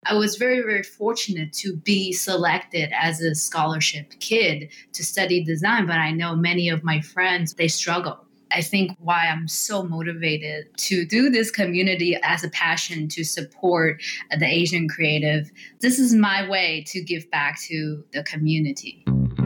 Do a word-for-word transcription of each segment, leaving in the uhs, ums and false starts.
I was very, very fortunate to be selected as a scholarship kid to study design, but I know many of my friends, they struggle. I think why I'm so motivated to do this community as a passion to support the Asian creative. This is my way to give back to the community.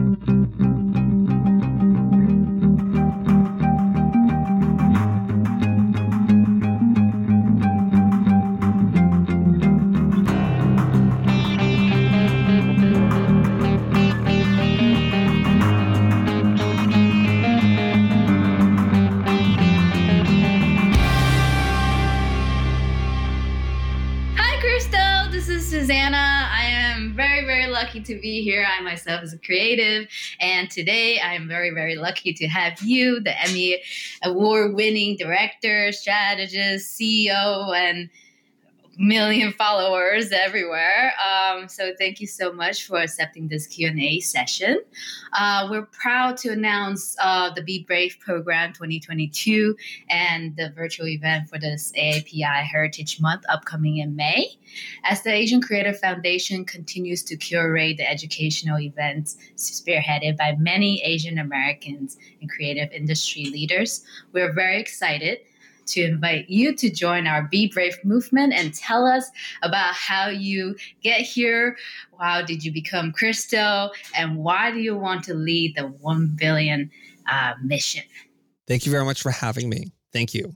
Lucky to be here. I myself is a creative, and today I am very, very lucky to have you, the Emmy award-winning director, strategist, C E O, and million followers everywhere. Um, so thank you so much for accepting this Q and A session. Uh, we're proud to announce uh, the Be Brave program twenty twenty-two and the virtual event for this A A P I Heritage Month upcoming in May. As the Asian Creative Foundation continues to curate the educational events spearheaded by many Asian Americans and creative industry leaders, we're very excited to invite you to join our Be Brave movement and tell us about how you get here, how did you become Crystal, and why do you want to lead the one billion uh, mission? Thank you very much for having me. Thank you.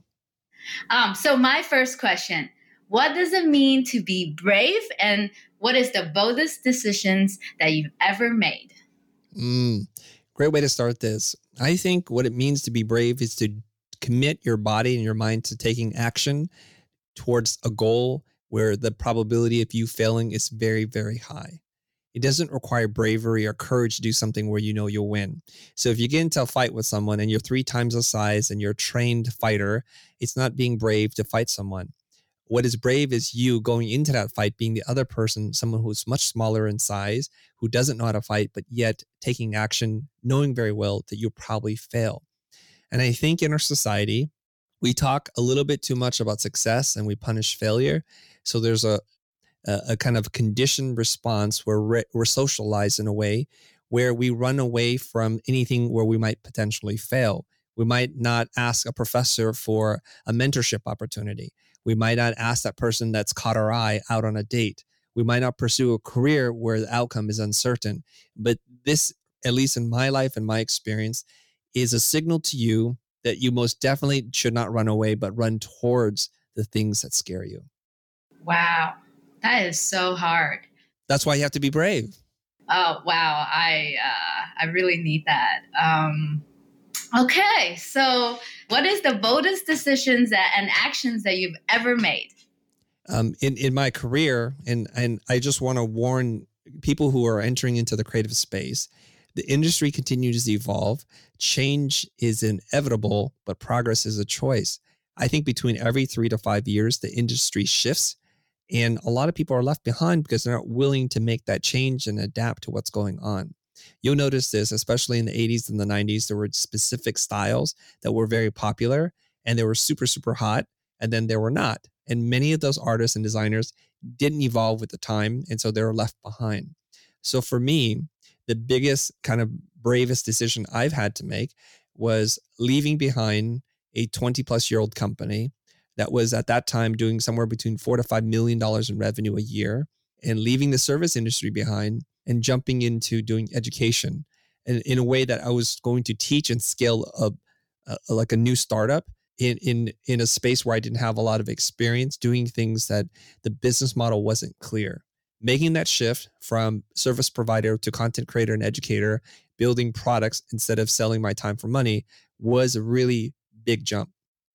Um, so my first question, what does it mean to be brave, and what is the boldest decisions that you've ever made? Mm, great way to start this. I think what it means to be brave is to commit your body and your mind to taking action towards a goal where the probability of you failing is very, very high. It doesn't require bravery or courage to do something where you know you'll win. So if you get into a fight with someone and you're three times the size and you're a trained fighter, it's not being brave to fight someone. What is brave is you going into that fight being the other person, someone who's much smaller in size, who doesn't know how to fight, but yet taking action, knowing very well that you'll probably fail. And I think in our society, we talk a little bit too much about success and we punish failure. So there's a a, a kind of conditioned response where we're, we're socialized in a way where we run away from anything where we might potentially fail. We might not ask a professor for a mentorship opportunity. We might not ask that person that's caught our eye out on a date. We might not pursue a career where the outcome is uncertain. But this, at least in my life and my experience, is a signal to you that you most definitely should not run away, but run towards the things that scare you. Wow, that is so hard. That's why you have to be brave. Oh, wow. I uh, I really need that. Um, okay, so what is the boldest decisions that, and actions that you've ever made? Um, in, in my career, and, and I just want to warn people who are entering into the creative space, the industry continues to evolve. Change is inevitable, but progress is a choice. I think between every three to five years, the industry shifts, and a lot of people are left behind because they're not willing to make that change and adapt to what's going on. You'll notice this, especially in the eighties and the nineties, there were specific styles that were very popular, and they were super, super hot, and then they were not. And many of those artists and designers didn't evolve with the time, and so they were left behind. So for me, the biggest kind of bravest decision I've had to make was leaving behind a twenty plus year old company that was at that time doing somewhere between four to five million dollars in revenue a year, and leaving the service industry behind and jumping into doing education in, in a way that I was going to teach and scale a, a like a new startup in, in, in a space where I didn't have a lot of experience doing things that the business model wasn't clear. Making that shift from service provider to content creator and educator, building products instead of selling my time for money was a really big jump.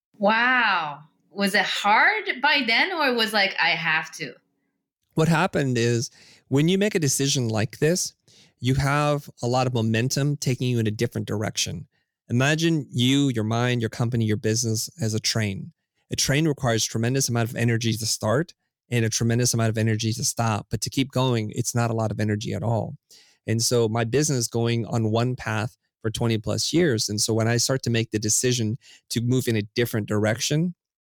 Wow. Was it hard by then, or it was like, I have to? What happened is when you make a decision like this, you have a lot of momentum taking you in a different direction. Imagine you, your mind, your company, your business as a train. A train requires tremendous amount of energy to start and a tremendous amount of energy to stop. But to keep going, it's not a lot of energy at all. And so my business going on one path for twenty plus years. And so when I start to make the decision to move in a different direction,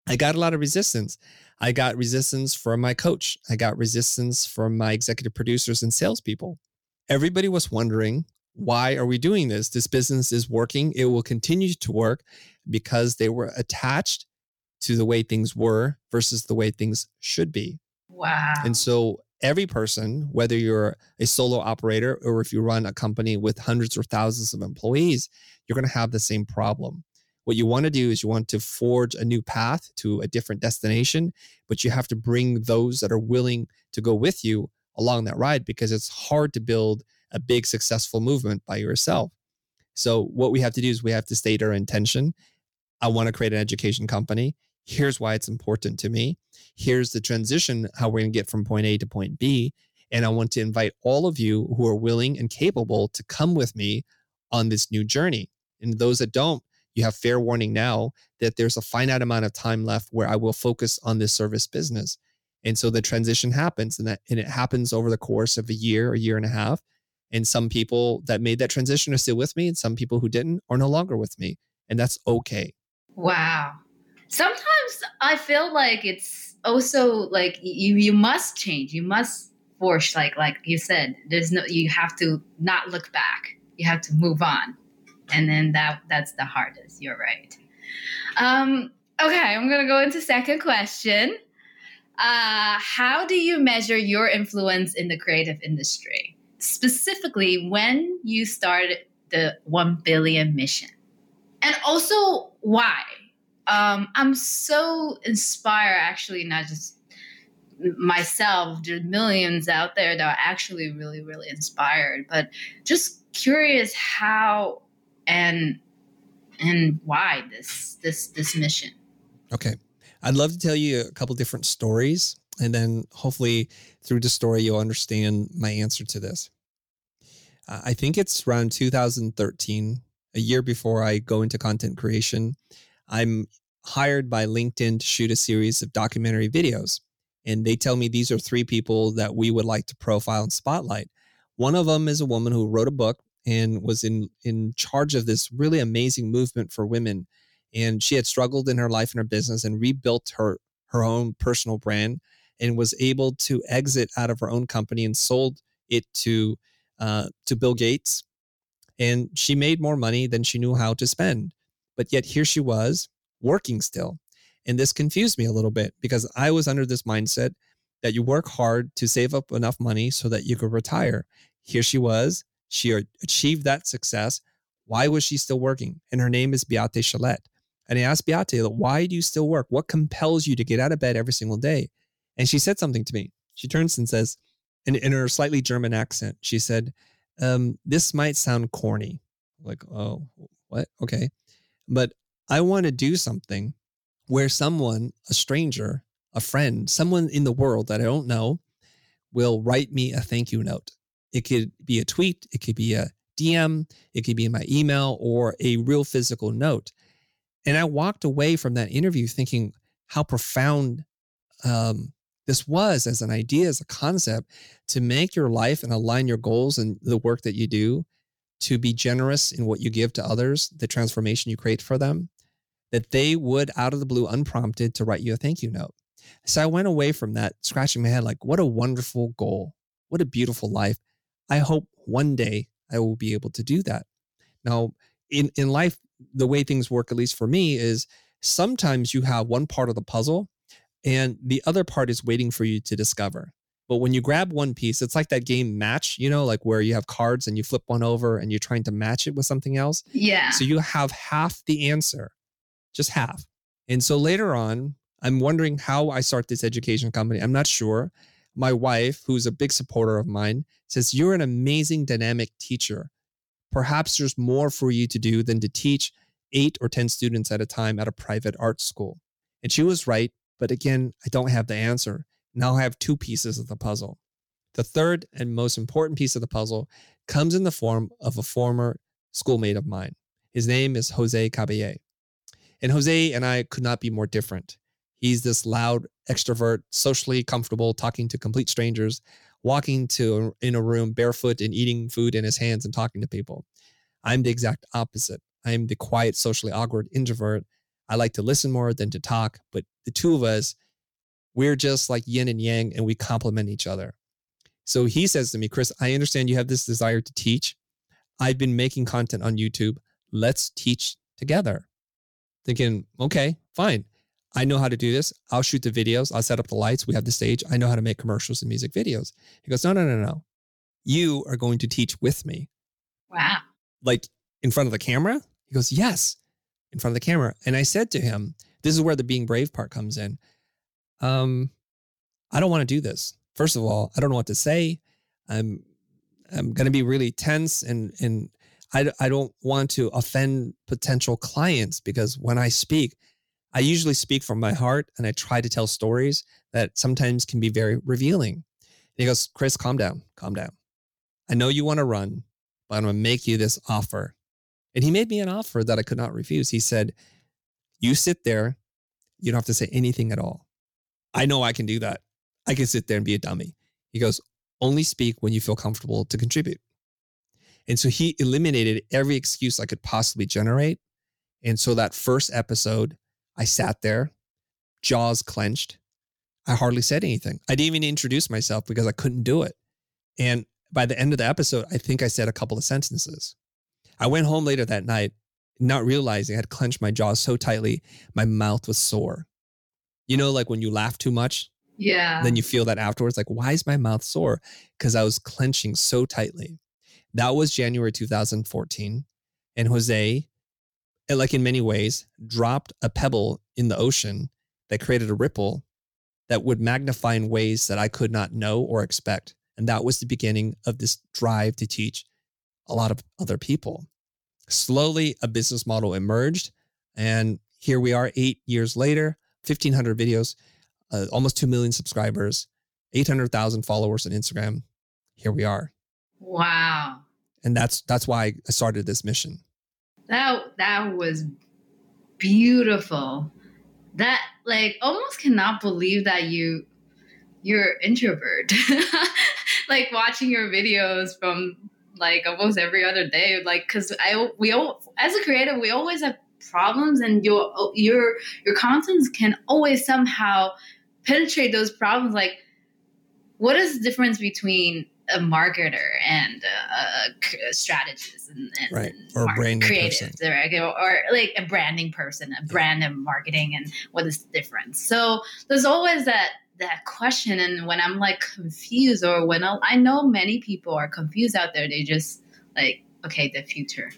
I got a lot of resistance. I got resistance from my coach. I got resistance from my executive producers and salespeople. Everybody was wondering, why are we doing this? This business is working. It will continue to work because they were attached to the way things were versus the way things should be. Wow. And so every person, whether you're a solo operator or if you run a company with hundreds or thousands of employees, you're going to have the same problem. What you want to do is you want to forge a new path to a different destination, but you have to bring those that are willing to go with you along that ride, because it's hard to build a big successful movement by yourself. So what we have to do is we have to state our intention. I want to create an education company. Here's why it's important to me. Here's the transition, how we're going to get from point A to point B. And I want to invite all of you who are willing and capable to come with me on this new journey. And those that don't, you have fair warning now that there's a finite amount of time left where I will focus on this service business. And so the transition happens, and that and it happens over the course of a year, a year and a half. And some people that made that transition are still with me, and some people who didn't are no longer with me. And that's okay. Wow. Sometimes I feel like it's also like you you must change. You must force, like like you said, there's no you have to not look back. You have to move on. And then that that's the hardest. You're right. Um, okay, I'm going to go into second question. Uh, how do you measure your influence in the creative industry? Specifically, when you started the one billion mission? And also, why? Um, I'm so inspired, actually, not just myself. There's millions out there that are actually really, really inspired. But just curious how and and why this this this mission. Okay. I'd love to tell you a couple different stories, and then hopefully through the story, you'll understand my answer to this. Uh, I think it's around two thousand thirteen, a year before I go into content creation. I'm hired by LinkedIn to shoot a series of documentary videos. And they tell me these are three people that we would like to profile and spotlight. One of them is a woman who wrote a book and was in, in charge of this really amazing movement for women. And she had struggled in her life and her business and rebuilt her, her own personal brand and was able to exit out of her own company and sold it to, uh, to Bill Gates. And she made more money than she knew how to spend. But yet here she was working still. And this confused me a little bit because I was under this mindset that you work hard to save up enough money so that you could retire. Here she was. She achieved that success. Why was she still working? And her name is Beate Chalet. And I asked Beate, why do you still work? What compels you to get out of bed every single day? And she said something to me. She turns and says, in, in her slightly German accent, she said, um, this might sound corny. Like, oh, what? Okay. But I want to do something where someone, a stranger, a friend, someone in the world that I don't know will write me a thank you note. It could be a tweet, it could be a D M, it could be in my email, or a real physical note. And I walked away from that interview thinking how profound um, this was as an idea, as a concept, to make your life and align your goals and the work that you do, to be generous in what you give to others, the transformation you create for them, that they would, out of the blue, unprompted, to write you a thank you note. So I went away from that scratching my head like, what a wonderful goal. What a beautiful life. I hope one day I will be able to do that. Now, in, in life, the way things work, at least for me, is sometimes you have one part of the puzzle and the other part is waiting for you to discover. But when you grab one piece, it's like that game Match, you know, like where you have cards and you flip one over and you're trying to match it with something else. Yeah. So you have half the answer, just half. And so later on, I'm wondering how I start this education company. I'm not sure. My wife, who's a big supporter of mine, says, you're an amazing dynamic teacher. Perhaps there's more for you to do than to teach eight or ten students at a time at a private art school. And she was right. But again, I don't have the answer. Now I have two pieces of the puzzle. The third and most important piece of the puzzle comes in the form of a former schoolmate of mine. His name is Jose Caballé. And Jose and I could not be more different. He's this loud extrovert, socially comfortable, talking to complete strangers, walking to in a room barefoot and eating food in his hands and talking to people. I'm the exact opposite. I'm the quiet, socially awkward introvert. I like to listen more than to talk, but the two of us, we're just like yin and yang, and we complement each other. So he says to me, Chris, I understand you have this desire to teach. I've been making content on YouTube. Let's teach together. Thinking, okay, fine. I know how to do this. I'll shoot the videos. I'll set up the lights. We have the stage. I know how to make commercials and music videos. He goes, no, no, no, no. You are going to teach with me. Wow. Like in front of the camera? He goes, yes, in front of the camera. And I said to him, this is where the being brave part comes in. Um, I don't want to do this. First of all, I don't know what to say. I'm, I'm going to be really tense, and, and I, I don't want to offend potential clients, because when I speak, I usually speak from my heart, and I try to tell stories that sometimes can be very revealing. And he goes, Chris, calm down, calm down. I know you want to run, but I'm going to make you this offer. And he made me an offer that I could not refuse. He said, you sit there. You don't have to say anything at all. I know I can do that. I can sit there and be a dummy. He goes, only speak when you feel comfortable to contribute. And so he eliminated every excuse I could possibly generate. And so that first episode, I sat there, jaws clenched. I hardly said anything. I didn't even introduce myself because I couldn't do it. And by the end of the episode, I think I said a couple of sentences. I went home later that night, not realizing I had clenched my jaws so tightly, my mouth was sore. You know, like when you laugh too much? Yeah. Then you feel that afterwards, like, why is my mouth sore? Because I was clenching so tightly. That was January two thousand fourteen. And Jose, like in many ways, dropped a pebble in the ocean that created a ripple that would magnify in ways that I could not know or expect. And that was the beginning of this drive to teach a lot of other people. Slowly, a business model emerged. And here we are eight years later, fifteen hundred videos, uh, almost two million subscribers, eight hundred thousand followers on Instagram. Here we are. Wow. And that's that's why I started this mission. That that was beautiful. That, like, almost cannot believe that you you're introvert. Like watching your videos from like almost every other day, like, because I we all, as a creative, we always have problems, and your your your contents can always somehow penetrate those problems. Like, what is the difference between a marketer and a, a strategist and, and right, or a branding creative, person, right? Or, or like a branding person, a brand and marketing, and what is the difference? So there's always that that question, and when I'm like confused, or when I, I know many people are confused out there, they just like, okay, the future.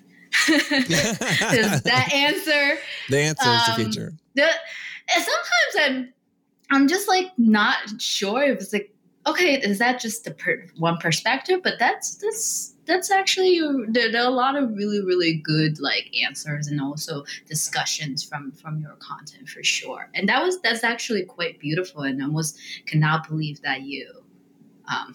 That answer. The answer um, is the future. The, and sometimes I'm I'm just like not sure if it's like, okay, is that just the per, one perspective? But that's that's that's actually there, there are a lot of really really good like answers, and also discussions from from your content for sure. And that was that's actually quite beautiful, and I almost cannot believe that you um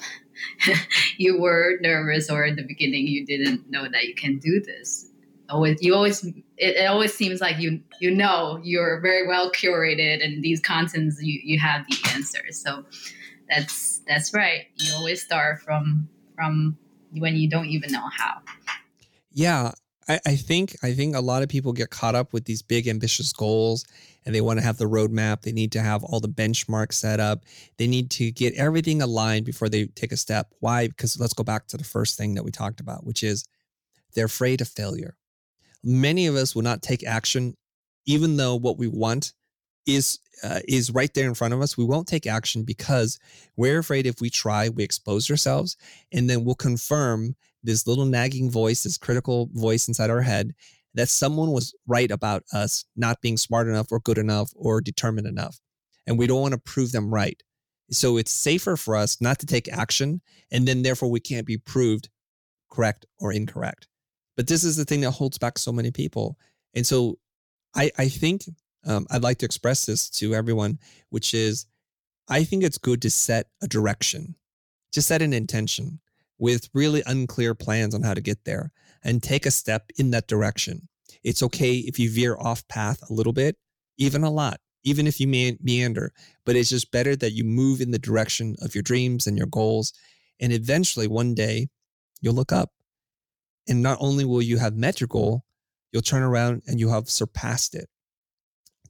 you were nervous, or in the beginning you didn't know that you can do this. Always you always it, it always seems like you you know you're very well curated, and these contents you you have the answers. So That's that's right. You always start from from when you don't even know how. Yeah, I, I think I think a lot of people get caught up with these big ambitious goals, and they want to have the roadmap. They need to have all the benchmarks set up. They need to get everything aligned before they take a step. Why? Because let's go back to the first thing that we talked about, which is they're afraid of failure. Many of us will not take action, even though what we want is uh, is right there in front of us. We won't take action because we're afraid if we try, we expose ourselves, and then we'll confirm this little nagging voice, this critical voice inside our head, that someone was right about us not being smart enough or good enough or determined enough. And we don't want to prove them right. So it's safer for us not to take action, and then therefore we can't be proved correct or incorrect. But this is the thing that holds back so many people. And so I, I think um, I'd like to express this to everyone, which is, I think it's good to set a direction, just set an intention with really unclear plans on how to get there, and take a step in that direction. It's okay if you veer off path a little bit, even a lot, even if you me- meander, but it's just better that you move in the direction of your dreams and your goals. And eventually one day you'll look up, and not only will you have met your goal, you'll turn around and you have surpassed it.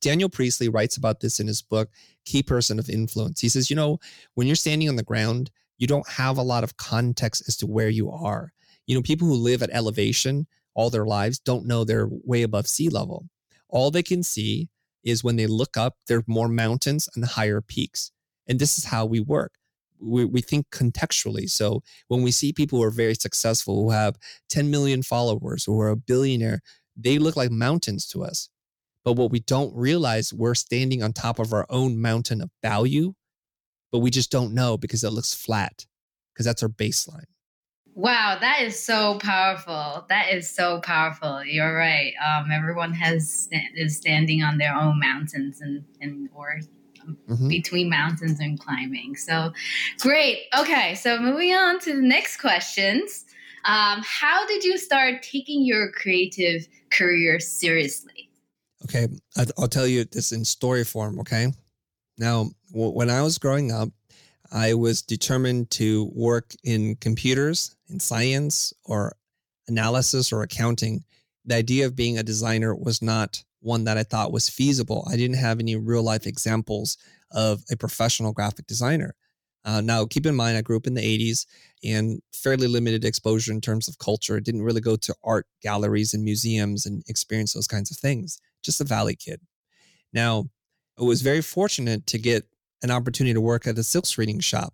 Daniel Priestley writes about this in his book, Key Person of Influence. He says, you know, when you're standing on the ground, you don't have a lot of context as to where you are. You know, people who live at elevation all their lives don't know they're way above sea level. All they can see is when they look up, there are more mountains and higher peaks. And this is how we work. We, we think contextually. So when we see people who are very successful, who have ten million followers, who are a billionaire, they look like mountains to us. But what we don't realize, we're standing on top of our own mountain of value, but we just don't know because it looks flat, because that's our baseline. Wow, that is so powerful. That is so powerful. You're right. Um, everyone has is standing on their own mountains and, and or mm-hmm. between mountains and climbing. So great. Okay, so moving on to the next questions. Um, how did you start taking your creative career seriously? Okay, I'll tell you this in story form, okay? Now, when I was growing up, I was determined to work in computers, in science, or analysis or accounting. The idea of being a designer was not one that I thought was feasible. I didn't have any real life examples of a professional graphic designer. Uh, now, keep in mind, I grew up in the eighties and fairly limited exposure in terms of culture. Didn't really go to art galleries and museums and experience those kinds of things. Just a Valley kid. Now, I was very fortunate to get an opportunity to work at a silk screening shop.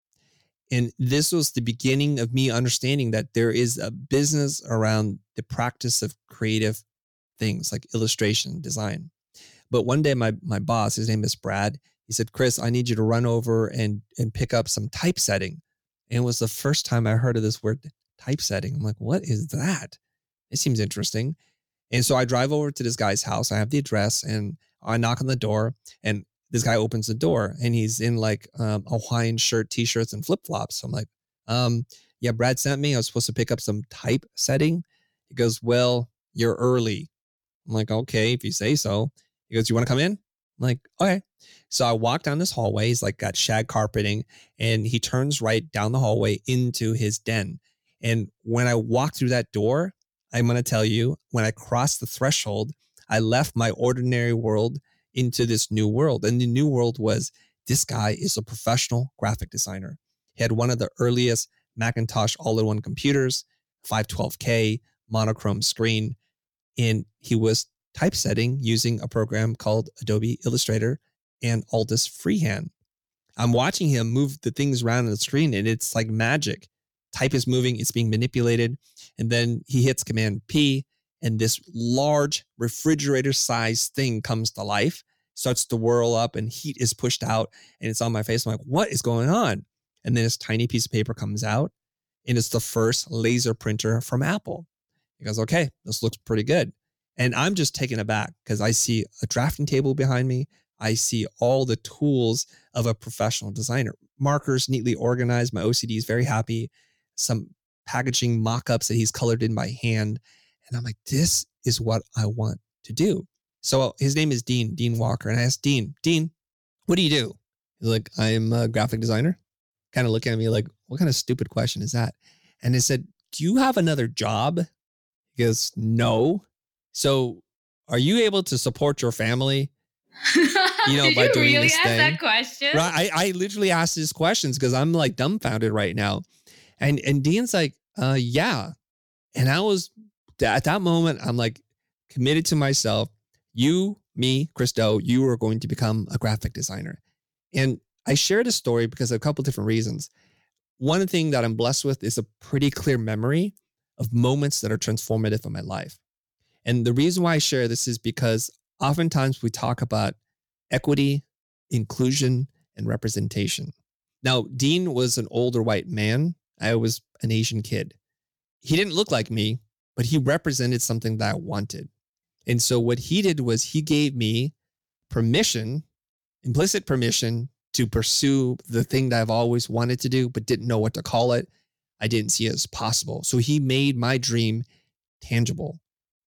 And this was the beginning of me understanding that there is a business around the practice of creative things like illustration, design. But one day my my boss, his name is Brad, he said, Chris, I need you to run over and, and pick up some typesetting. And it was the first time I heard of this word typesetting. I'm like, what is that? It seems interesting. And so I drive over to this guy's house. I have the address and I knock on the door, and this guy opens the door and he's in like um, a Hawaiian shirt, t-shirts, and flip-flops. So I'm like, um, yeah, Brad sent me. I was supposed to pick up some typesetting. He goes, well, you're early. I'm like, okay, if you say so. He goes, you want to come in? I'm like, okay. So I walk down this hallway. He's like got shag carpeting, and he turns right down the hallway into his den. And when I walk through that door, I'm going to tell you, when I crossed the threshold, I left my ordinary world into this new world. And the new world was, this guy is a professional graphic designer. He had one of the earliest Macintosh all-in-one computers, five twelve K, monochrome screen, and he was typesetting using a program called Adobe Illustrator and Altus Freehand. I'm watching him move the things around on the screen, and it's like magic. Type is moving, it's being manipulated, and then he hits Command P, and this large refrigerator-sized thing comes to life, starts to whirl up, and heat is pushed out, and it's on my face. I'm like, what is going on? And then this tiny piece of paper comes out, and it's the first laser printer from Apple. He goes, okay, this looks pretty good. And I'm just taken aback because I see a drafting table behind me. I see all the tools of a professional designer. Markers neatly organized. My O C D is very happy. Some packaging mock-ups that he's colored in by hand. And I'm like, this is what I want to do. So his name is Dean, Dean Walker. And I asked Dean, Dean, what do you do? He's like, I'm a graphic designer. Kind of looking at me like, what kind of stupid question is that? And I said, do you have another job? He goes, no. So are you able to support your family? You know, Did by you doing really this ask thing? that question? Right. I, I literally asked these questions because I'm like dumbfounded right now. And and Dean's like, uh, yeah. And I was, at that moment, I'm like committed to myself. You, me, Chris Do, you are going to become a graphic designer. And I shared a story because of a couple different reasons. One thing that I'm blessed with is a pretty clear memory of moments that are transformative in my life. And the reason why I share this is because oftentimes we talk about equity, inclusion, and representation. Now, Dean was an older white man. I was an Asian kid. He didn't look like me, but he represented something that I wanted. And so what he did was he gave me permission, implicit permission, to pursue the thing that I've always wanted to do, but didn't know what to call it. I didn't see it as possible. So he made my dream tangible.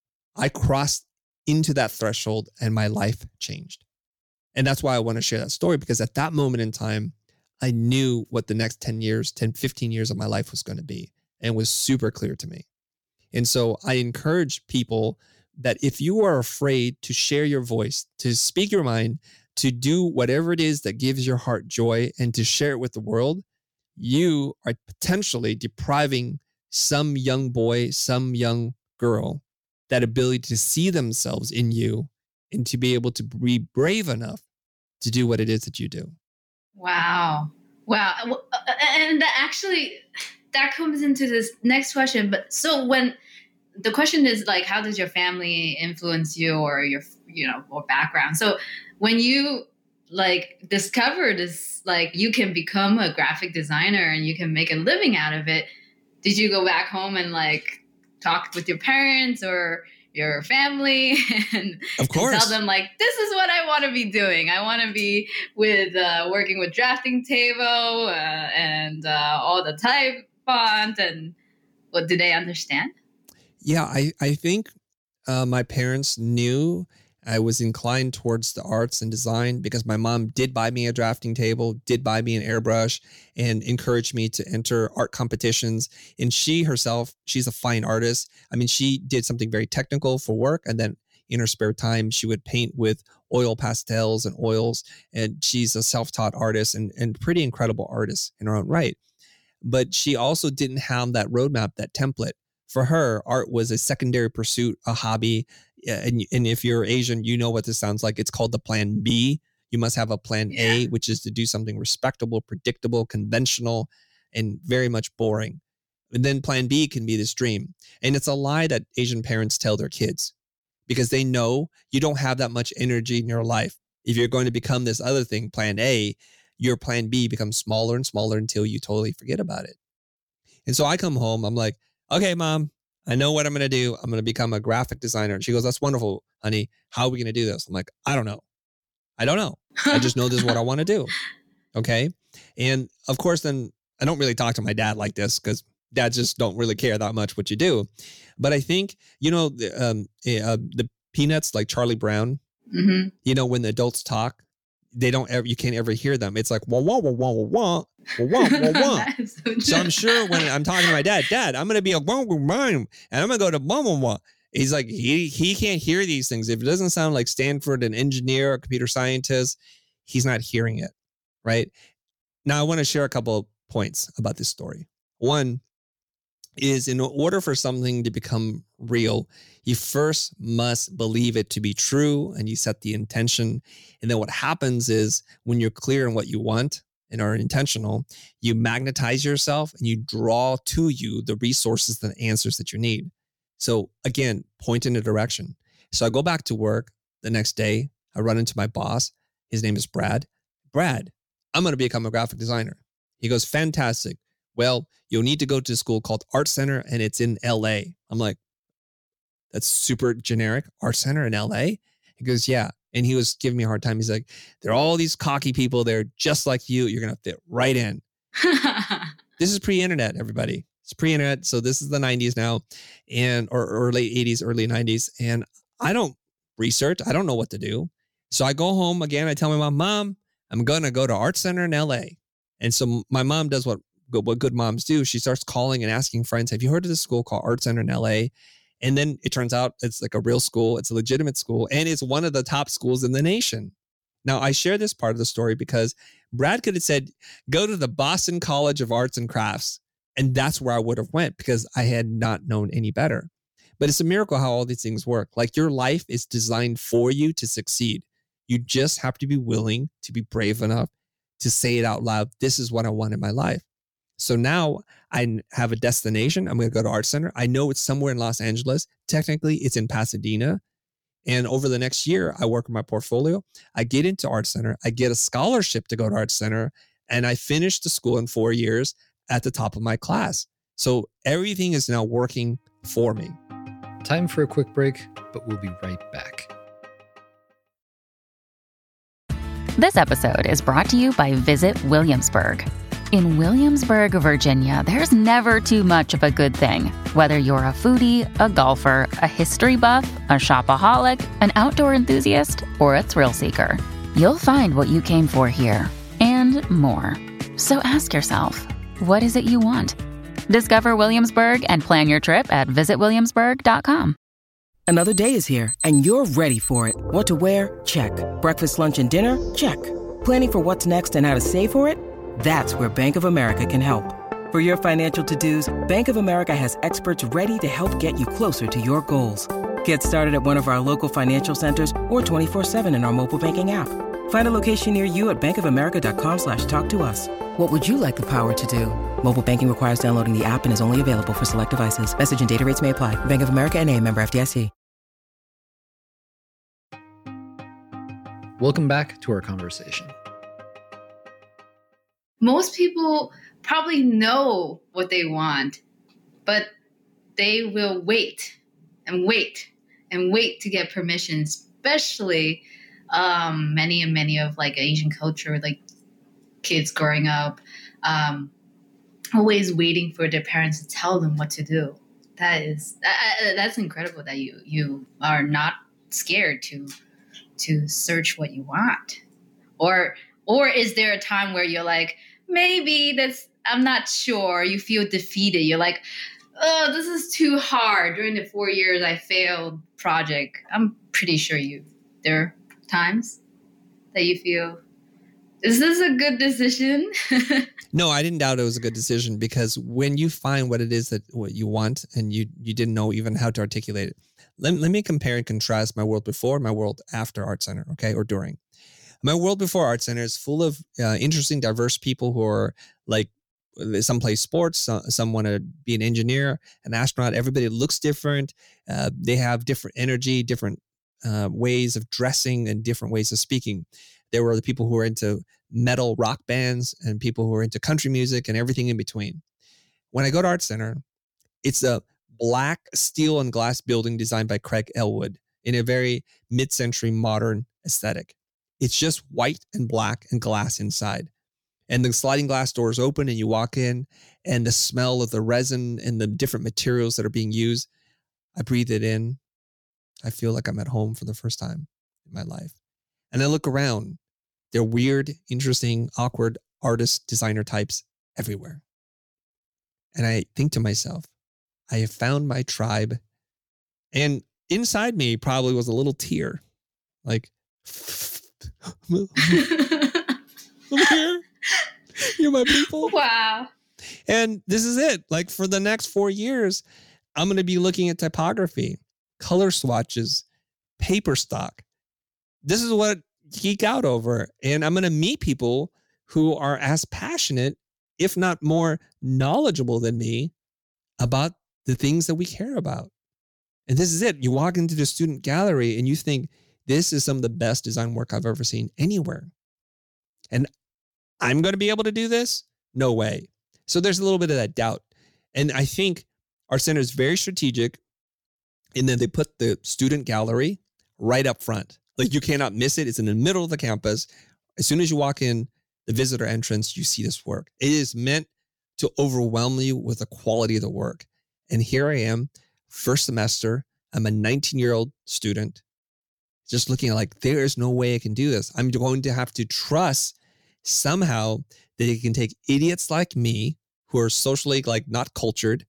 I crossed into that threshold and my life changed. And that's why I want to share that story, because at that moment in time, I knew what the next ten years, ten, fifteen years of my life was going to be. And it was super clear to me. And so I encourage people that if you are afraid to share your voice, to speak your mind, to do whatever it is that gives your heart joy and to share it with the world, you are potentially depriving some young boy, some young girl, that ability to see themselves in you and to be able to be brave enough to do what it is that you do. Wow. Wow. And that actually, that comes into this next question. But so when the question is like, how does your family influence you or your, you know, or background? So when you like discover this, like you can become a graphic designer and you can make a living out of it, did you go back home and like talk with your parents or your family and, of course. and tell them like, this is what I want to be doing. I want to be with uh, working with drafting table uh, and uh, all the type font. And what, did they understand? Yeah, I, I think uh, my parents knew I was inclined towards the arts and design because my mom did buy me a drafting table, did buy me an airbrush, and encouraged me to enter art competitions. And she herself, she's a fine artist. I mean, she did something very technical for work. And then in her spare time, she would paint with oil pastels and oils. And she's a self-taught artist and, and pretty incredible artist in her own right. But she also didn't have that roadmap, that template. For her, art was a secondary pursuit, a hobby. And, and if you're Asian, you know what this sounds like. It's called the plan B. You must have a plan yeah. A, which is to do something respectable, predictable, conventional, and very much boring. And then plan B can be this dream. And it's a lie that Asian parents tell their kids because they know you don't have that much energy in your life. If you're going to become this other thing, plan A, your plan B becomes smaller and smaller until you totally forget about it. And so I come home, I'm like, okay, Mom, I know what I'm going to do. I'm going to become a graphic designer. And she goes, that's wonderful, honey. How are we going to do this? I'm like, I don't know. I don't know. I just know this is what I want to do. Okay. And of course, then I don't really talk to my dad like this because dads just don't really care that much what you do. But I think, you know, um, uh, the Peanuts, like Charlie Brown, mm-hmm. you know, when the adults talk, they don't ever, you can't ever hear them. It's like, wah, wah, wah, wah, wah, wah, wah, wah, wah. so, so I'm sure when I'm talking to my dad, Dad, I'm going to be a wah, wah, wah, and I'm going to go to wah, wah, wah. He's like, he, he can't hear these things. If it doesn't sound like Stanford, an engineer, a computer scientist, he's not hearing it. Right. Now, I want to share a couple of points about this story. One is in order for something to become real, you first must believe it to be true and you set the intention. And then what happens is when you're clear on what you want and are intentional, you magnetize yourself and you draw to you the resources and answers that you need. So again, point in a direction. So I go back to work the next day. I run into my boss. His name is Brad. Brad, I'm going to become a graphic designer. He goes, fantastic. Well, you'll need to go to a school called Art Center and it's in L A. I'm like, that's super generic. Art Center in L A? He goes, yeah. And he was giving me a hard time. He's like, there are all these cocky people there just like you. You're going to fit right in. This is pre-internet, everybody. It's pre-internet. So this is the nineties now and or, or late eighties, early nineties. And I don't research. I don't know what to do. So I go home again. I tell my mom, Mom, I'm going to go to Art Center in L A. And so my mom does what what good moms do. She starts calling and asking friends, have you heard of this school called Art Center in L A? And then it turns out it's like a real school. It's a legitimate school. And it's one of the top schools in the nation. Now, I share this part of the story because Brad could have said, go to the Boston College of Arts and Crafts. And that's where I would have went because I had not known any better. But it's a miracle how all these things work. Like your life is designed for you to succeed. You just have to be willing to be brave enough to say it out loud. This is what I want in my life. So now I have a destination. I'm going to go to Art Center. I know it's somewhere in Los Angeles. Technically, it's in Pasadena. And over the next year, I work on my portfolio. I get into Art Center. I get a scholarship to go to Art Center. And I finish the school in four years at the top of my class. So everything is now working for me. Time for a quick break, but we'll be right back. This episode is brought to you by Visit Williamsburg. In Williamsburg, Virginia, there's never too much of a good thing. Whether you're a foodie, a golfer, a history buff, a shopaholic, an outdoor enthusiast, or a thrill seeker, you'll find what you came for here and more. So ask yourself, what is it you want? Discover Williamsburg and plan your trip at visit williamsburg dot com. Another day is here, and you're ready for it. What to wear? Check. Breakfast, lunch, and dinner? Check. Planning for what's next and how to save for it? That's where Bank of America can help. For your financial to-dos, Bank of America has experts ready to help get you closer to your goals. Get started at one of our local financial centers or twenty-four seven in our mobile banking app. Find a location near you at bankofamerica.com slash talk to us. What would you like the power to do? Mobile banking requires downloading the app and is only available for select devices. Message and data rates may apply. Bank of America N A, member F D I C. Welcome back to our conversation. Most people probably know what they want, but they will wait and wait and wait to get permission, especially um, many and many of like Asian culture, like kids growing up, um, always waiting for their parents to tell them what to do. That is, that, that's incredible that you, you are not scared to, to search what you want. Or, or is there a time where you're like, maybe that's, I'm not sure. You feel defeated. You're like, oh, this is too hard. During the four years I failed project, I'm pretty sure you, there are times that you feel, is this a good decision? No, I didn't doubt it was a good decision, because when you find what it is that what you want and you you didn't know even how to articulate it. Let, let me compare and contrast my world before, my world after Art Center, okay, or during. My world before Art Center is full of uh, interesting, diverse people who are like, some play sports, some, some want to be an engineer, an astronaut. Everybody looks different. Uh, they have different energy, different uh, ways of dressing, and different ways of speaking. There were the people who were into metal rock bands and people who were into country music and everything in between. When I go to Art Center, it's a black steel and glass building designed by Craig Elwood in a very mid-century modern aesthetic. It's just white and black and glass inside. And the sliding glass doors open and you walk in, and the smell of the resin and the different materials that are being used, I breathe it in. I feel like I'm at home for the first time in my life. And I look around. There are weird, interesting, awkward artist, designer types everywhere. And I think to myself, I have found my tribe. And inside me probably was a little tear. Like, I'm here. You're my people. Wow. And this is it. Like, for the next four years, I'm going to be looking at typography, color swatches, paper stock. This is what I geek out over. And I'm going to meet people who are as passionate, if not more knowledgeable than me, about the things that we care about. And this is it. You walk into the student gallery and you think, this is some of the best design work I've ever seen anywhere. And I'm going to be able to do this? No way. So there's a little bit of that doubt. And I think our center is very strategic in that they put the student gallery right up front. Like, you cannot miss it. It's in the middle of the campus. As soon as you walk in the visitor entrance, you see this work. It is meant to overwhelm you with the quality of the work. And here I am, first semester. I'm a nineteen-year-old student, just looking at like, there is no way I can do this. I'm going to have to trust somehow that it can take idiots like me who are socially like not cultured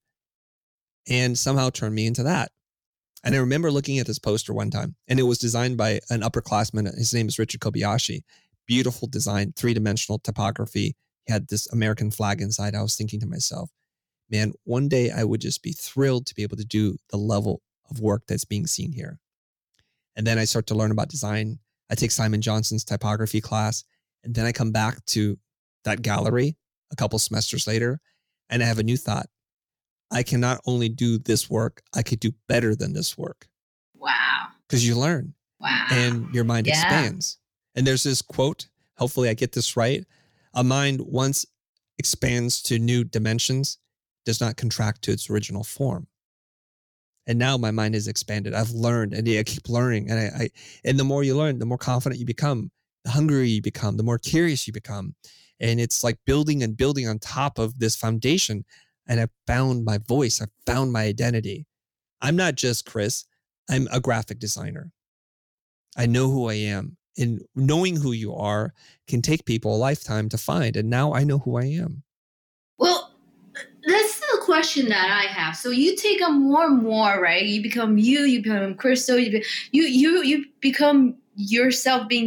and somehow turn me into that. And I remember looking at this poster one time, and it was designed by an upperclassman. His name is Richard Kobayashi. Beautiful design, three-dimensional typography. He had this American flag inside. I was thinking to myself, man, one day I would just be thrilled to be able to do the level of work that's being seen here. And then I start to learn about design. I take Simon Johnson's typography class, and then I come back to that gallery a couple semesters later, and I have a new thought. I can not only do this work, I could do better than this work. Wow. Because you learn. Wow. And your mind Yeah. expands. And there's this quote, hopefully I get this right. A mind once expands to new dimensions, does not contract to its original form. And now my mind is expanded. I've learned, and I keep learning. And I, I and the more you learn, the more confident you become, the hungrier you become, the more curious you become. And it's like building and building on top of this foundation. And I found my voice. I found my identity. I'm not just Chris. I'm a graphic designer. I know who I am. And knowing who you are can take people a lifetime to find. And now I know who I am. Well, that's the question that I have. So you take on more and more, right? You become you, you become Crystal, you be, you you you become yourself being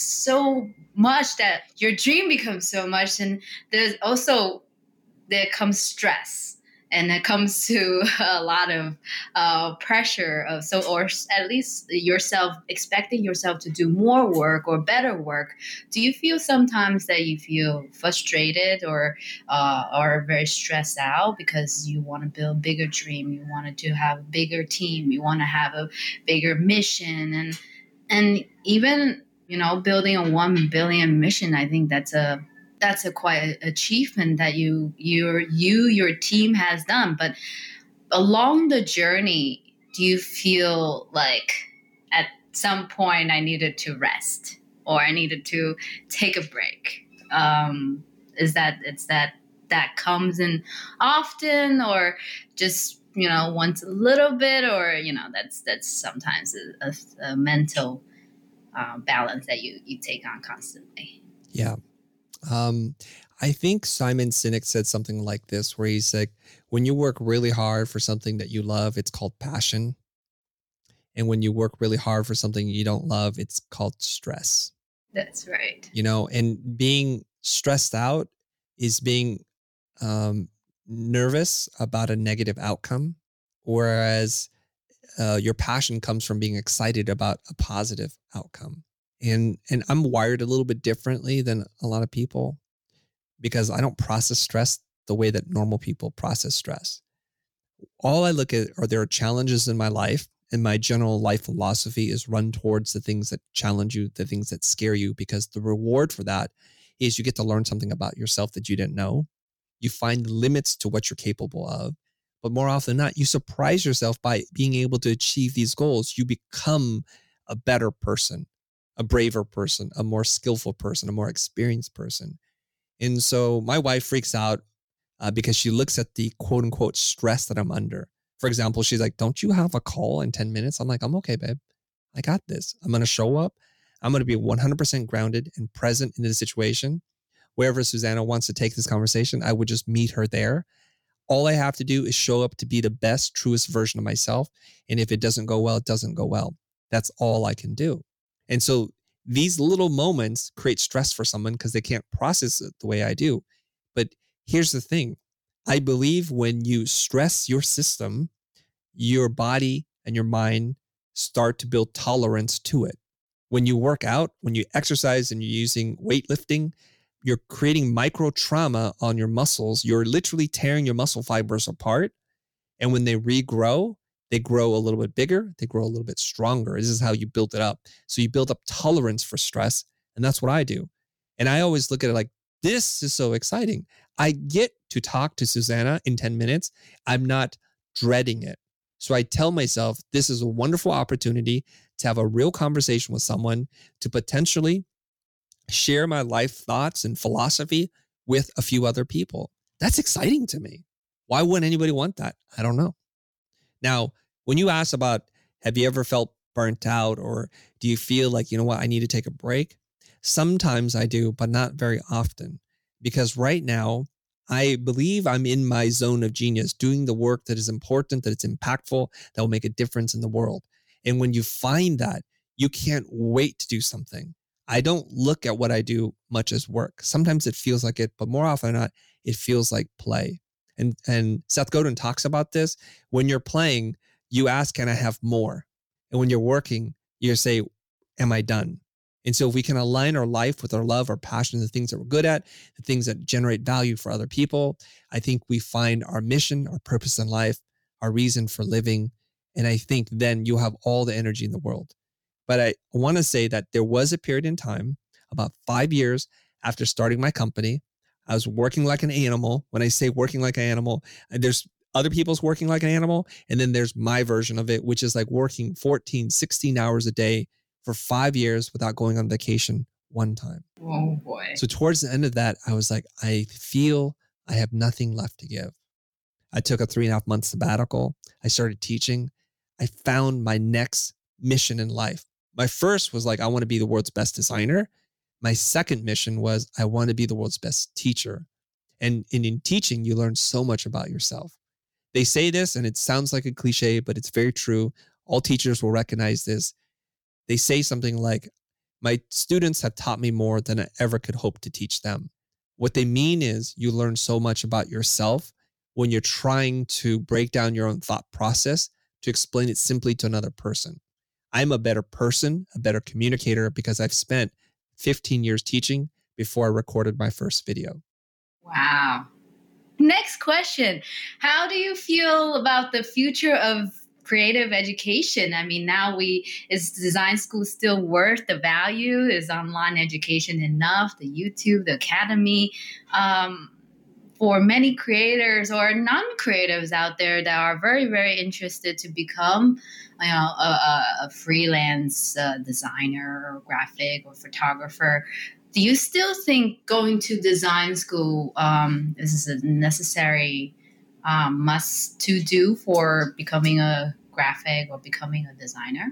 so much that your dream becomes so much. And there's also, there comes stress. And it comes to a lot of uh, pressure of so, or at least yourself expecting yourself to do more work or better work. Do you feel sometimes that you feel frustrated or uh, are very stressed out because you want to build a bigger dream, you wanted to have a bigger team, you want to have a bigger mission, and and even you know building a one billion mission? I think that's a that's a quite achievement that you your you your team has done. But along the journey, do you feel like at some point I needed to rest or I needed to take a break? Um, is that it's that that comes in often, or just you know once a little bit, or you know that's that's sometimes a, a, a mental uh, balance that you you take on constantly? Yeah. Um, I think Simon Sinek said something like this, where he said, when you work really hard for something that you love, it's called passion. And when you work really hard for something you don't love, it's called stress. That's right. You know, and being stressed out is being um, nervous about a negative outcome, whereas uh, your passion comes from being excited about a positive outcome. And and I'm wired a little bit differently than a lot of people because I don't process stress the way that normal people process stress. All I look at are there are challenges in my life, and my general life philosophy is run towards the things that challenge you, the things that scare you, because the reward for that is you get to learn something about yourself that you didn't know. You find limits to what you're capable of. But more often than not, you surprise yourself by being able to achieve these goals. You become a better person, a braver person, a more skillful person, a more experienced person. And so my wife freaks out uh, because she looks at the quote unquote stress that I'm under. For example, she's like, don't you have a call in ten minutes? I'm like, I'm okay, babe. I got this. I'm going to show up. I'm going to be one hundred percent grounded and present in the situation. Wherever Susanna wants to take this conversation, I would just meet her there. All I have to do is show up to be the best, truest version of myself. And if it doesn't go well, it doesn't go well. That's all I can do. And so these little moments create stress for someone because they can't process it the way I do. But here's the thing. I believe when you stress your system, your body and your mind start to build tolerance to it. When you work out, when you exercise and you're using weightlifting, you're creating micro trauma on your muscles. You're literally tearing your muscle fibers apart. And when they regrow, they grow a little bit bigger, they grow a little bit stronger. This is how you build it up. So you build up tolerance for stress. And that's what I do. And I always look at it like, this is so exciting. I get to talk to Susanna in ten minutes. I'm not dreading it. So I tell myself, this is a wonderful opportunity to have a real conversation with someone, to potentially share my life thoughts and philosophy with a few other people. That's exciting to me. Why wouldn't anybody want that? I don't know. Now, when you ask about, have you ever felt burnt out, or do you feel like, you know what, I need to take a break? Sometimes I do, but not very often, because right now I believe I'm in my zone of genius, doing the work that is important, that it's impactful, that will make a difference in the world. And when you find that, you can't wait to do something. I don't look at what I do much as work. Sometimes it feels like it, but more often than not, it feels like play. And, and Seth Godin talks about this. When you're playing, you ask, can I have more? And when you're working, you say, am I done? And so if we can align our life with our love, our passion, the things that we're good at, the things that generate value for other people, I think we find our mission, our purpose in life, our reason for living. And I think then you'll have all the energy in the world. But I want to say that there was a period in time, about five years after starting my company, I was working like an animal. When I say working like an animal, there's other people's working like an animal. And then there's my version of it, which is like working fourteen, sixteen hours a day for five years without going on vacation one time. Oh boy. So towards the end of that, I was like, I feel I have nothing left to give. I took a three and a half month sabbatical. I started teaching. I found my next mission in life. My first was like, I want to be the world's best designer. My second mission was I want to be the world's best teacher. And, and in teaching, you learn so much about yourself. They say this and it sounds like a cliche, but it's very true. All teachers will recognize this. They say something like, my students have taught me more than I ever could hope to teach them. What they mean is you learn so much about yourself when you're trying to break down your own thought process to explain it simply to another person. I'm a better person, a better communicator because I've spent fifteen years teaching before I recorded my first video. Wow. Next question. How do you feel about the future of creative education? I mean, now we, is design school still worth the value? Is online education enough? The YouTube, the academy, um, for many creators or non-creatives out there that are very, very interested to become, you know, a, a freelance uh, designer or graphic or photographer. Do you still think going to design school um, is a necessary um, must to do for becoming a graphic or becoming a designer?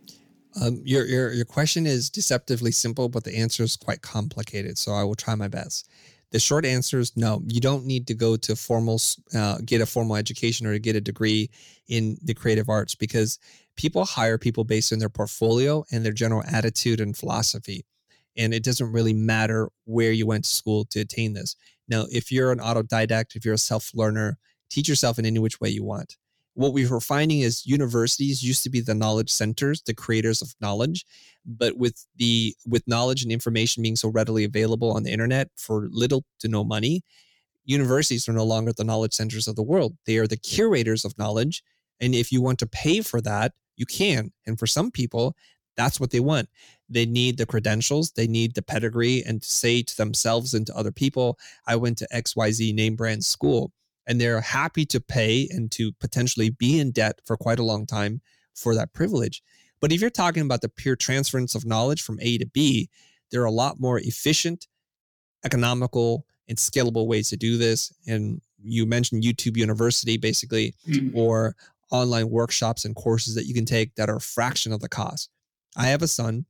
Um, your, your, your question is deceptively simple, but the answer is quite complicated. So I will try my best. The short answer is no. You don't need to go to formal, uh, get a formal education or to get a degree in the creative arts, because people hire people based on their portfolio and their general attitude and philosophy. And it doesn't really matter where you went to school to attain this. Now, if you're an autodidact, if you're a self-learner, teach yourself in any which way you want. What we were finding is universities used to be the knowledge centers, the creators of knowledge. But with the with knowledge and information being so readily available on the internet for little to no money, universities are no longer the knowledge centers of the world. They are the curators of knowledge. And if you want to pay for that, you can. And for some people, that's what they want. They need the credentials. They need the pedigree and to say to themselves and to other people, I went to X Y Z name brand school. And they're happy to pay and to potentially be in debt for quite a long time for that privilege. But if you're talking about the pure transference of knowledge from A to B, there are a lot more efficient, economical, and scalable ways to do this. And you mentioned YouTube University, basically, mm-hmm. or online workshops and courses that you can take that are a fraction of the cost. I have a son.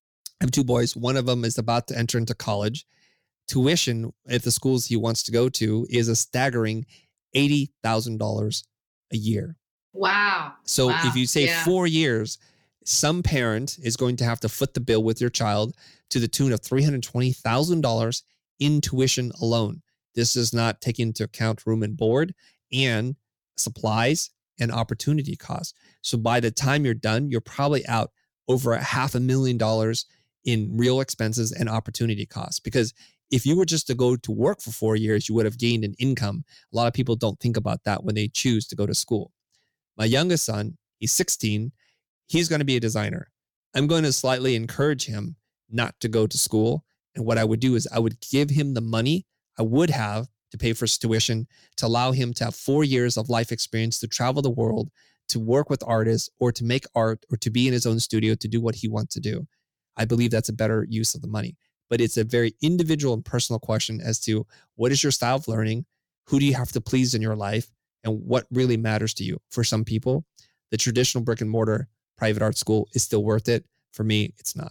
I have two boys. One of them is about to enter into college. Tuition at the schools he wants to go to is a staggering eighty thousand dollars a year. Wow. So wow. if you say yeah. four years, some parent is going to have to foot the bill with your child to the tune of three hundred twenty thousand dollars in tuition alone. This does not take into account room and board and supplies and opportunity costs. So by the time you're done, you're probably out over a half a million dollars in real expenses and opportunity costs. Because if you were just to go to work for four years, you would have gained an income. A lot of people don't think about that when they choose to go to school. My youngest son, he's sixteen. He's going to be a designer. I'm going to slightly encourage him not to go to school. And what I would do is I would give him the money I would have to pay for his tuition, to allow him to have four years of life experience, to travel the world, to work with artists, or to make art, or to be in his own studio to do what he wants to do. I believe that's a better use of the money. But it's a very individual and personal question as to what is your style of learning? Who do you have to please in your life? And what really matters to you? For some people, the traditional brick and mortar private art school is still worth it. For me, it's not.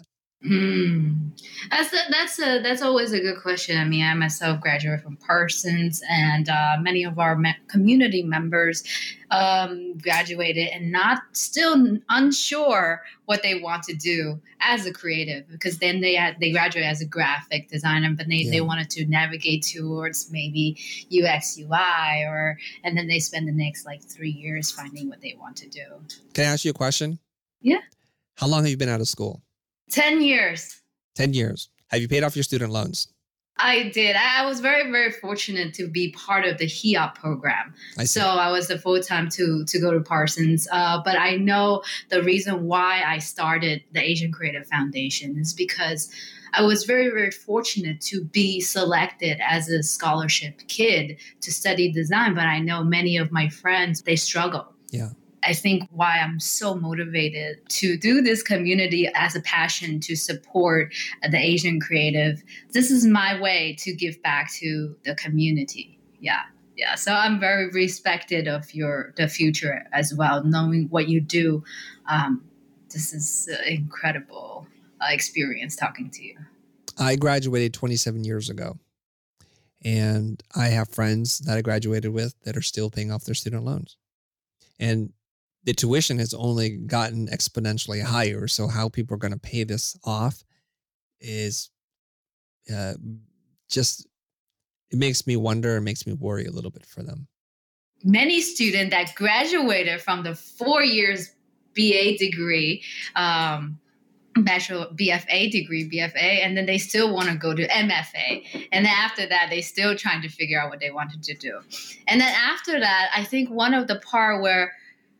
Mm. That's a, that's a that's always a good question. I mean, I myself graduated from Parsons, and uh, many of our me- community members um, graduated and not still unsure what they want to do as a creative, because then they had they graduated as a graphic designer, but they, yeah. they wanted to navigate towards maybe U X U I, or and then they spend the next like three years finding what they want to do. Can I ask you a question? Yeah. How long have you been out of school? ten years. ten years. Have you paid off your student loans? I did. I was very, very fortunate to be part of the H E O P program. I so I was a full-time to, to go to Parsons. Uh, but I know the reason why I started the Asian Creative Foundation is because I was very, very fortunate to be selected as a scholarship kid to study design. But I know many of my friends, they struggle. Yeah. I think why I'm so motivated to do this community as a passion to support the Asian creative. This is my way to give back to the community. Yeah. Yeah. So I'm very respected of your, the future as well, knowing what you do. Um, this is an incredible uh, experience talking to you. I graduated twenty-seven years ago. And I have friends that I graduated with that are still paying off their student loans. And the tuition has only gotten exponentially higher. So how people are going to pay this off is uh, just, it makes me wonder, it makes me worry a little bit for them. Many students that graduated from the four years B A degree, um, bachelor B F A degree, B F A, and then they still want to go to M F A. And then after that, they still trying to figure out what they wanted to do. And then after that, I think one of the part where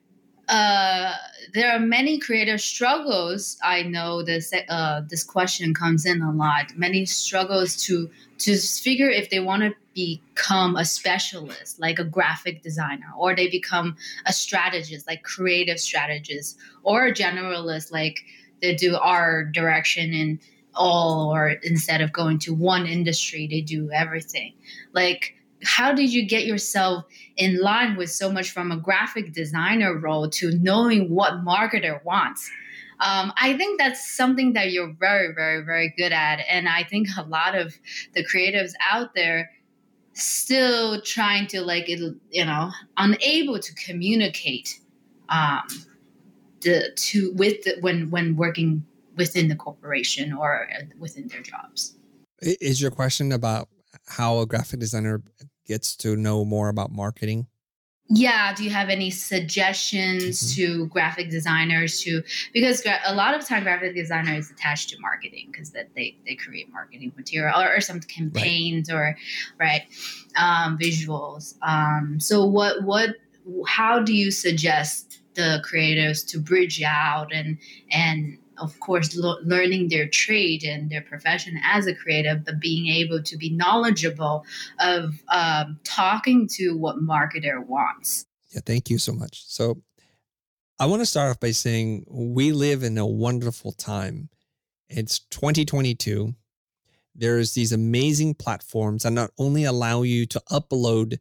uh, there are many creative struggles. I know this uh, this question comes in a lot. Many struggles to to figure if they want to become a specialist, like a graphic designer, or they become a strategist, like creative strategist, or a generalist, like they do art direction and all, or instead of going to one industry, they do everything. Like, how did you get yourself in line with so much from a graphic designer role to knowing what marketer wants? Um, I think that's something that you're very, very, very good at. And I think a lot of the creatives out there still trying to, like, you know, unable to communicate um, the to with the, when when working within the corporation or within their jobs. Is your question about how a graphic designer gets to know more about marketing? Yeah. Do you have any suggestions mm-hmm. to graphic designers to, because gra- a lot of time graphic designer is attached to marketing because that they, they create marketing material or, or some campaigns right. or right um, visuals. Um, so what, what, how do you suggest the creatives to bridge out and, and of course, lo- learning their trade and their profession as a creative, but being able to be knowledgeable of um, talking to what marketer wants? Yeah, thank you so much. So I want to start off by saying we live in a wonderful time. It's twenty twenty-two. There's these amazing platforms that not only allow you to upload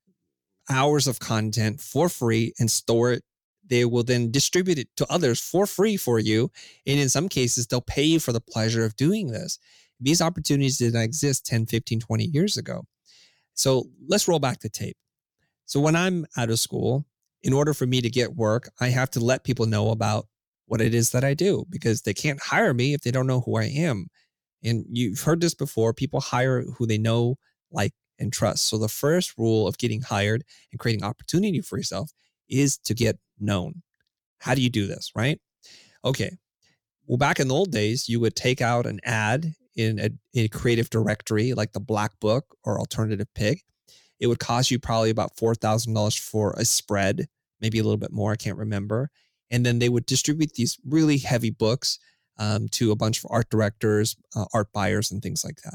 hours of content for free and store it, they will then distribute it to others for free for you. And in some cases, they'll pay you for the pleasure of doing this. These opportunities did not exist ten, fifteen, twenty years ago. So let's roll back the tape. So when I'm out of school, in order for me to get work, I have to let people know about what it is that I do because they can't hire me if they don't know who I am. And you've heard this before. People hire who they know, like, and trust. So the first rule of getting hired and creating opportunity for yourself is to get known. How do you do this, right? Okay. Well, back in the old days, you would take out an ad in a, in a creative directory like the Black Book or Alternative Pig. It would cost you probably about four thousand dollars for a spread, maybe a little bit more, I can't remember. And then they would distribute these really heavy books um, to a bunch of art directors, uh, art buyers, and things like that.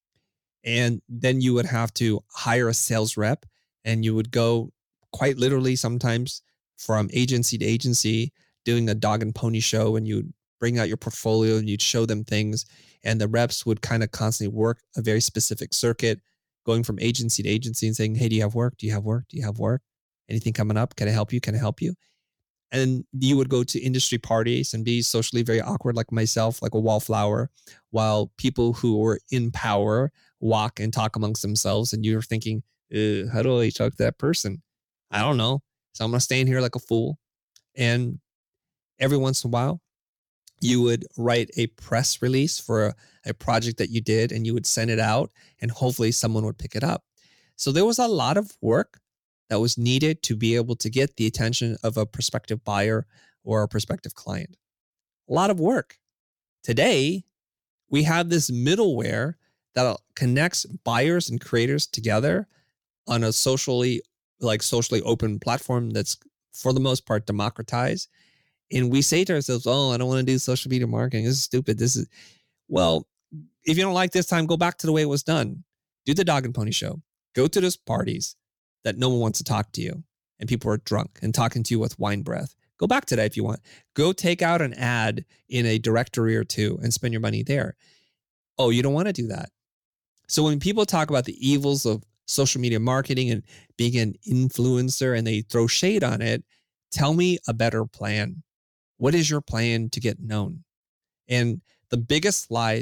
And then you would have to hire a sales rep, and you would go quite literally sometimes from agency to agency doing a dog and pony show, and you'd bring out your portfolio and you'd show them things. And the reps would kind of constantly work a very specific circuit, going from agency to agency and saying, hey, do you have work? Do you have work? Do you have work? Anything coming up? Can I help you? Can I help you? And you would go to industry parties and be socially very awkward like myself, like a wallflower, while people who were in power walk and talk amongst themselves. And you're thinking, how do I talk to that person? I don't know. So I'm going to stand here like a fool. And every once in a while, you would write a press release for a, a project that you did, and you would send it out, and hopefully someone would pick it up. So there was a lot of work that was needed to be able to get the attention of a prospective buyer or a prospective client. A lot of work. Today, we have this middleware that connects buyers and creators together on a socially, like socially open platform that's for the most part democratized. And we say to ourselves, oh, I don't want to do social media marketing. This is stupid. This is, well, if you don't like this time, go back to the way it was done. Do the dog and pony show. Go to those parties that no one wants to talk to you and people are drunk and talking to you with wine breath. Go back to that if you want. Go take out an ad in a directory or two and spend your money there. Oh, you don't want to do that. So when people talk about the evils of social media marketing and being an influencer and they throw shade on it, tell me a better plan. What is your plan to get known? And the biggest lie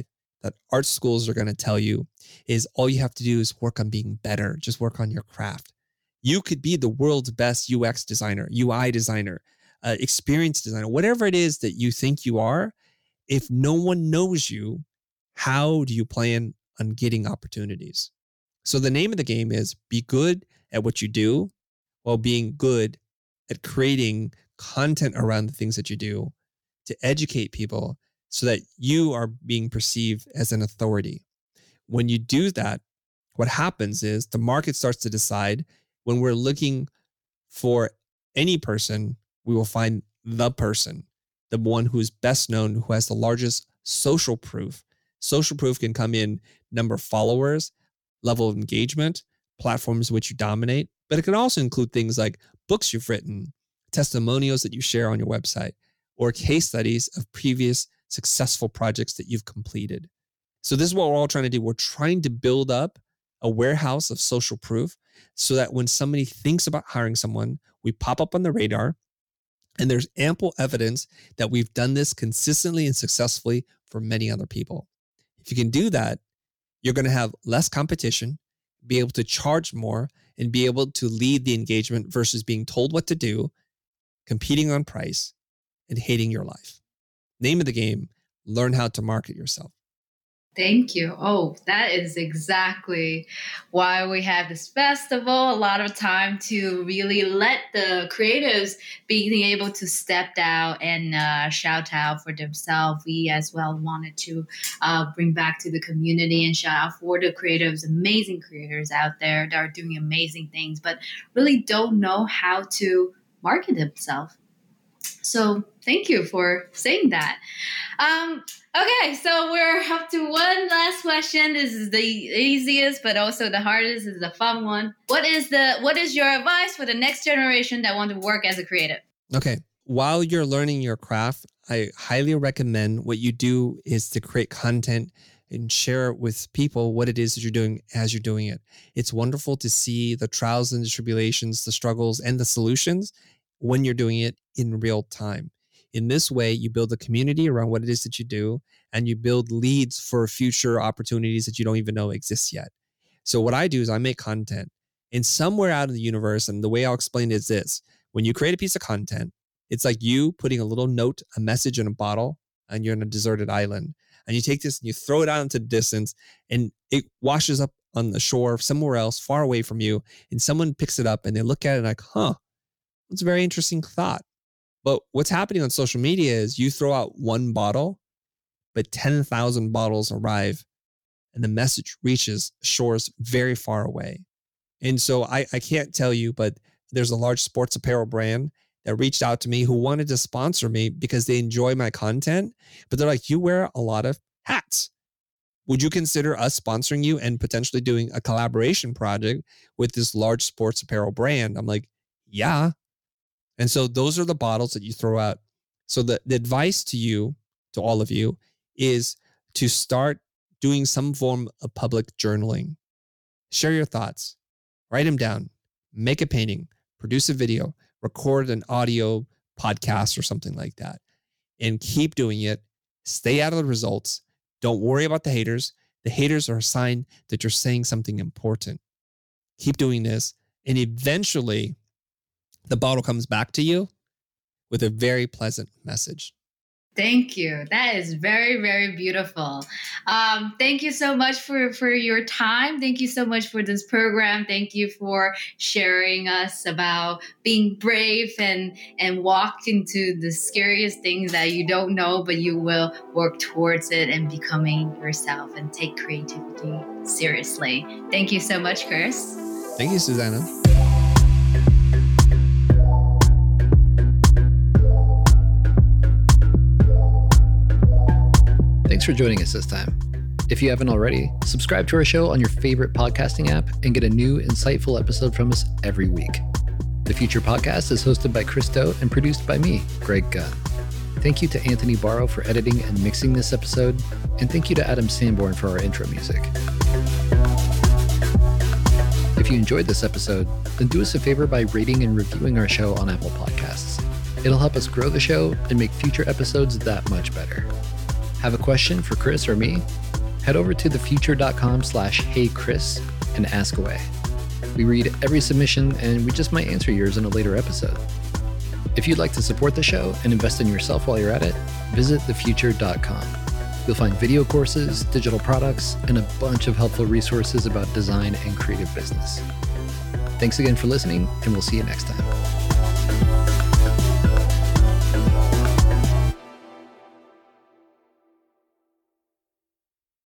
that art schools are going to tell you is all you have to do is work on being better. Just work on your craft. You could be the world's best U X designer, U I designer, uh, experience designer, whatever it is that you think you are. If no one knows you, how do you plan on getting opportunities? So the name of the game is be good at what you do while being good at creating content around the things that you do to educate people so that you are being perceived as an authority. When you do that, what happens is the market starts to decide when we're looking for any person, we will find the person, the one who is best known, who has the largest social proof. Social proof can come in number of followers, level of engagement, platforms which you dominate, but it can also include things like books you've written, testimonials that you share on your website, or case studies of previous successful projects that you've completed. So this is what we're all trying to do. We're trying to build up a warehouse of social proof so that when somebody thinks about hiring someone, we pop up on the radar and there's ample evidence that we've done this consistently and successfully for many other people. If you can do that, you're going to have less competition, be able to charge more, and be able to lead the engagement versus being told what to do, competing on price, and hating your life. Name of the game, learn how to market yourself. Thank you. Oh, that is exactly why we have this festival. A lot of time to really let the creatives being able to step out and uh, shout out for themselves. We as well wanted to uh, bring back to the community and shout out for the creatives, amazing creators out there that are doing amazing things, but really don't know how to market themselves. So thank you for saying that. Um, okay, so we're up to one last question. This is the easiest, but also the hardest. This is the fun one. What is the what is your advice for the next generation that want to work as a creative? Okay, while you're learning your craft, I highly recommend what you do is to create content and share with people what it is that you're doing as you're doing it. It's wonderful to see the trials and the tribulations, the struggles, and the solutions when you're doing it in real time. In this way, you build a community around what it is that you do, and you build leads for future opportunities that you don't even know exist yet. So what I do is I make content, and somewhere out in the universe, and the way I'll explain it is this: when you create a piece of content, it's like you putting a little note, a message in a bottle, and you're on a deserted island. And you take this and you throw it out into the distance, and it washes up on the shore somewhere else, far away from you, and someone picks it up and they look at it like, huh, that's a very interesting thought. But what's happening on social media is you throw out one bottle, but ten thousand bottles arrive and the message reaches shores very far away. And so I, I can't tell you, but there's a large sports apparel brand that reached out to me who wanted to sponsor me because they enjoy my content. But they're like, you wear a lot of hats. Would you consider us sponsoring you and potentially doing a collaboration project with this large sports apparel brand? I'm like, yeah. And so those are the bottles that you throw out. So the, the advice to you, to all of you, is to start doing some form of public journaling. Share your thoughts, write them down, make a painting, produce a video, record an audio podcast or something like that, and keep doing it. Stay out of the results. Don't worry about the haters. The haters are a sign that you're saying something important. Keep doing this, and eventually the bottle comes back to you with a very pleasant message. Thank you. That is very, very beautiful. Um, thank you so much for, for your time. Thank you so much for this program. Thank you for sharing us about being brave and, and walk into the scariest things that you don't know, but you will work towards it and becoming yourself and take creativity seriously. Thank you so much, Chris. Thank you, Susanna. Thanks for joining us this time. If you haven't already, subscribe to our show on your favorite podcasting app and get a new, insightful episode from us every week. The Future Podcast is hosted by Chris Do and produced by me, Greg Gunn. Thank you to Anthony Barrow for editing and mixing this episode, and thank you to Adam Sanborn for our intro music. If you enjoyed this episode, then do us a favor by rating and reviewing our show on Apple Podcasts. It'll help us grow the show and make future episodes that much better. Have a question for Chris or me? head over to thefuture.com slash heychris and ask away. We read every submission and we just might answer yours in a later episode. If you'd like to support the show and invest in yourself while you're at it, visit the future dot com. You'll find video courses, digital products, and a bunch of helpful resources about design and creative business. Thanks again for listening, and we'll see you next time.